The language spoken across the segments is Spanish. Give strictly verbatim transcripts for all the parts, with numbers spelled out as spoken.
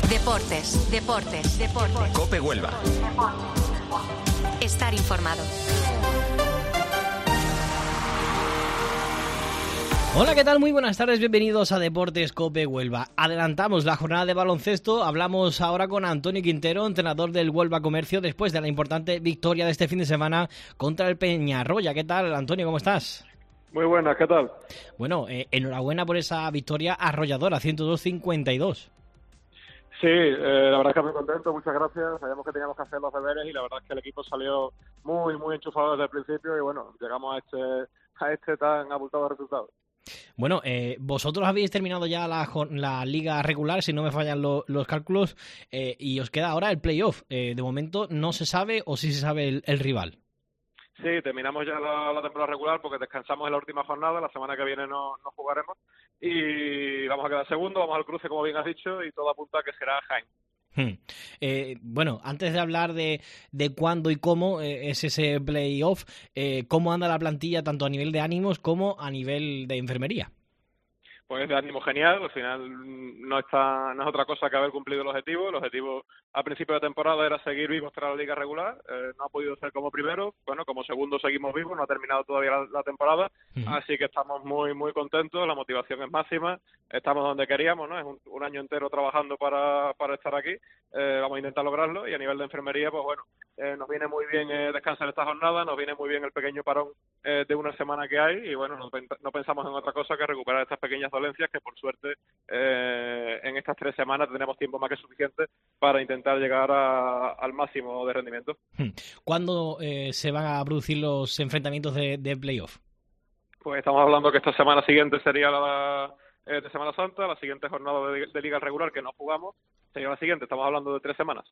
Deportes, deportes, deportes. COPE Huelva. Estar informado. Hola, ¿qué tal? Muy buenas tardes, bienvenidos a Deportes COPE Huelva. Adelantamos la jornada de baloncesto, hablamos ahora con Antonio Quintero, entrenador del Huelva Comercio, después de la importante victoria de este fin de semana contra el Peñarroya. ¿Qué tal, Antonio? ¿Cómo estás? Muy buenas, ¿qué tal? Bueno, eh, enhorabuena por esa victoria arrolladora, ciento dos a cincuenta y dos. Sí, eh, la verdad es que muy contento, muchas gracias. Sabíamos que teníamos que hacer los deberes y la verdad es que el equipo salió muy, muy enchufado desde el principio y bueno, llegamos a este, a este tan abultado resultado. Bueno, eh, vosotros habéis terminado ya la, la liga regular, si no me fallan lo, los cálculos, eh, y os queda ahora el playoff. Eh, de momento no se sabe o sí se sabe el, el rival. Sí, terminamos ya la, la temporada regular porque descansamos en la última jornada, la semana que viene no, no jugaremos y vamos a quedar segundo, vamos al cruce como bien has dicho y todo apunta a que será Jaén. Hmm. Eh, bueno, antes de hablar de, de cuándo y cómo eh, es ese playoff, eh, ¿cómo anda la plantilla tanto a nivel de ánimos como a nivel de enfermería? Pues de ánimo genial, al final no está no es otra cosa que haber cumplido el objetivo. El objetivo a principio de temporada era seguir vivos tras la liga regular, eh, no ha podido ser como primero, bueno, como segundo seguimos vivos, no ha terminado todavía la, la temporada, uh-huh. Así que estamos muy muy contentos, la motivación es máxima, estamos donde queríamos, ¿no? Es un, un año entero trabajando para, para estar aquí, eh, vamos a intentar lograrlo y a nivel de enfermería, pues bueno, eh, nos viene muy bien eh, descansar esta jornada, nos viene muy bien el pequeño parón eh, de una semana que hay y bueno, no, no pensamos en otra cosa que recuperar estas pequeñas dolencias que por suerte eh, en estas tres semanas tenemos tiempo más que suficiente para intentar llegar a, al máximo de rendimiento. ¿Cuándo eh, se van a producir los enfrentamientos de, de playoff? Pues estamos hablando que esta semana siguiente sería la eh, de Semana Santa, la siguiente jornada de, de liga regular que no jugamos sería la siguiente, estamos hablando de tres semanas.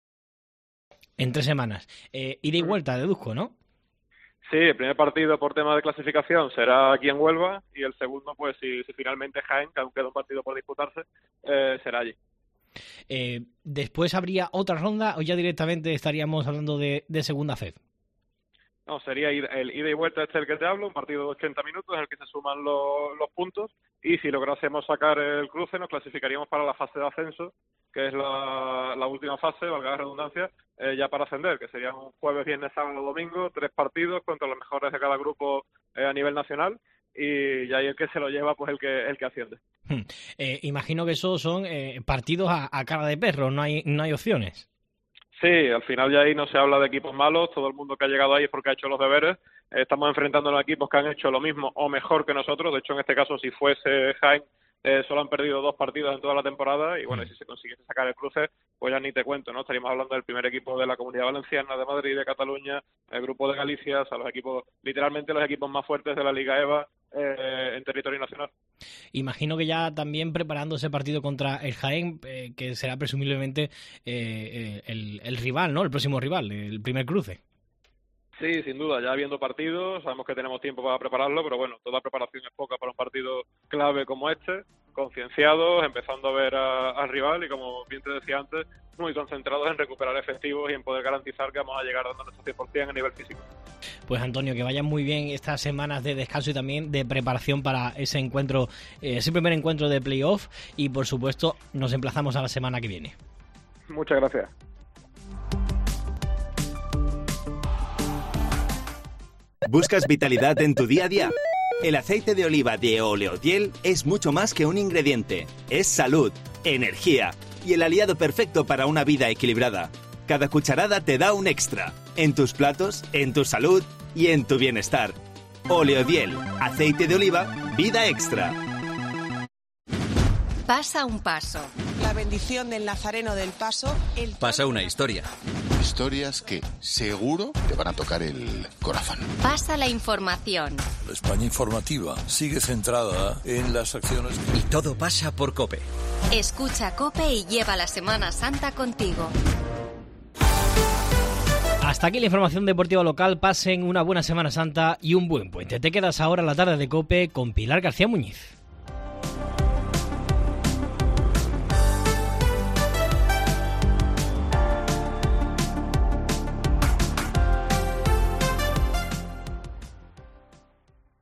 En tres semanas. Eh, ida y vuelta, deduzco, ¿no? Sí, el primer partido por tema de clasificación será aquí en Huelva y el segundo, pues si, si finalmente Jaén, que aún queda un partido por disputarse, eh, será allí. Eh, ¿Después habría otra ronda o ya directamente estaríamos hablando de, de segunda F E D? No, sería el ida y vuelta este el que te hablo, un partido de ochenta minutos en el que se suman los, los puntos y si lográsemos sacar el cruce nos clasificaríamos para la fase de ascenso, que es la, la última fase, valga la redundancia, eh, ya para ascender, que serían un jueves, viernes, sábado, domingo, tres partidos contra los mejores de cada grupo eh, a nivel nacional y, y ahí el que se lo lleva pues el que el que asciende. Hmm. Eh, imagino que esos son eh, partidos a, a cara de perro, no hay no hay opciones. Sí, al final ya ahí no se habla de equipos malos, todo el mundo que ha llegado ahí es porque ha hecho los deberes, estamos enfrentando a equipos que han hecho lo mismo o mejor que nosotros, de hecho en este caso si fuese Jaén, eh, solo han perdido dos partidos en toda la temporada y bueno, si se consiguiese sacar el cruce, pues ya ni te cuento, ¿no? Estaríamos hablando del primer equipo de la Comunidad Valenciana, de Madrid, de Cataluña, el grupo de Galicia, o sea, los equipos, literalmente los equipos más fuertes de la Liga EVA eh, en territorio nacional. Imagino que ya también preparando ese partido contra el Jaén, eh, que será presumiblemente eh, el, el rival, ¿no? El próximo rival, el primer cruce. Sí, sin duda, ya habiendo partidos, sabemos que tenemos tiempo para prepararlo, pero bueno, toda preparación es poca para un partido clave como este, concienciados, empezando a ver a, al rival y como bien te decía antes, muy concentrados en recuperar efectivos y en poder garantizar que vamos a llegar dando nuestro cien por ciento a nivel físico. Pues Antonio, que vayan muy bien estas semanas de descanso y también de preparación para ese encuentro, eh, ese primer encuentro de playoff y por supuesto nos emplazamos a la semana que viene. Muchas gracias. ¿Buscas vitalidad en tu día a día? El aceite de oliva de Oleodiel es mucho más que un ingrediente. Es salud, energía y el aliado perfecto para una vida equilibrada. Cada cucharada te da un extra. En tus platos, en tu salud y en tu bienestar. Oleodiel, aceite de oliva, vida extra. Pasa un paso. La bendición del Nazareno del Paso. El... Pasa una historia. Historias que seguro te van a tocar el corazón. Pasa la información. La España informativa sigue centrada en las acciones. Y todo pasa por COPE. Escucha COPE y lleva la Semana Santa contigo. Hasta aquí la información deportiva local. Pasen una buena Semana Santa y un buen puente. Te quedas ahora en la tarde de COPE con Pilar García Muñiz.